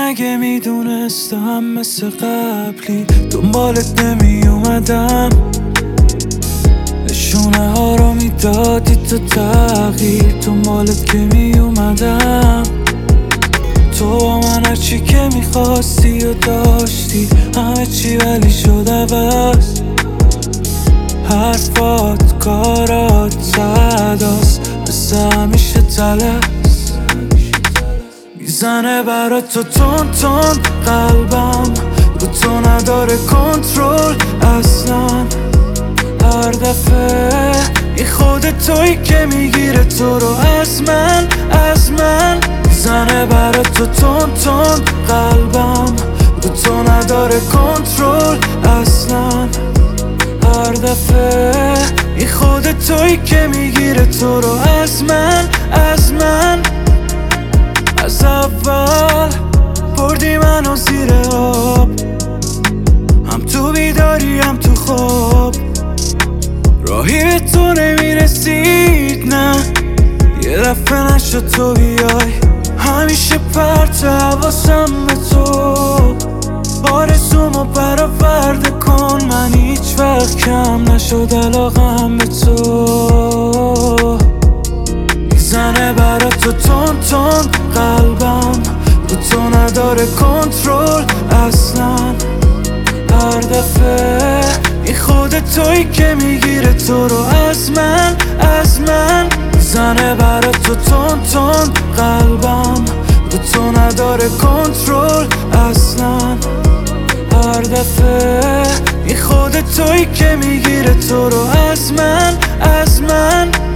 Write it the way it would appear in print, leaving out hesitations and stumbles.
اگه میدونستم مثل قبلی دنبالت نمی اومدم، نشونه ها رو میدادی تا تغییر دنبالت که می اومدم. تو با من هرچی که میخواستی و داشتی همه چی، ولی شد عوض. حرفات کارات صداست مثل همیشه تلس میزنه برات تو تون تون. قلبم رو تو نداره کنترل اصلا. هر دفعه این خودت تویی که میگیره تو رو از من میزنه برات تو تون تون. قلبم رو تو نداره کنترل اصلا. هر دفعه این خودت تویی که میگیره تو رو از من. از اول بردی منو زیر آب، هم تو بیداری هم تو خواب. راهی به تو نمیرسید نه، یه دفعه نشد تو بیای. همیشه پرت حواسم به تو، آرزومو برآورده کن. من هیچ وقت کم نشد علاقم به تو. میزنه برات تو تون تون. قلبم رو تو نداره کنترل اصلا. هر دفعه این خودت تویی که میگیره تو رو از من میزنه برات تو تون تون. قلبم رو تو نداره کنترل اصلا. هر دفعه این خودت تویی که میگیره تو رو از من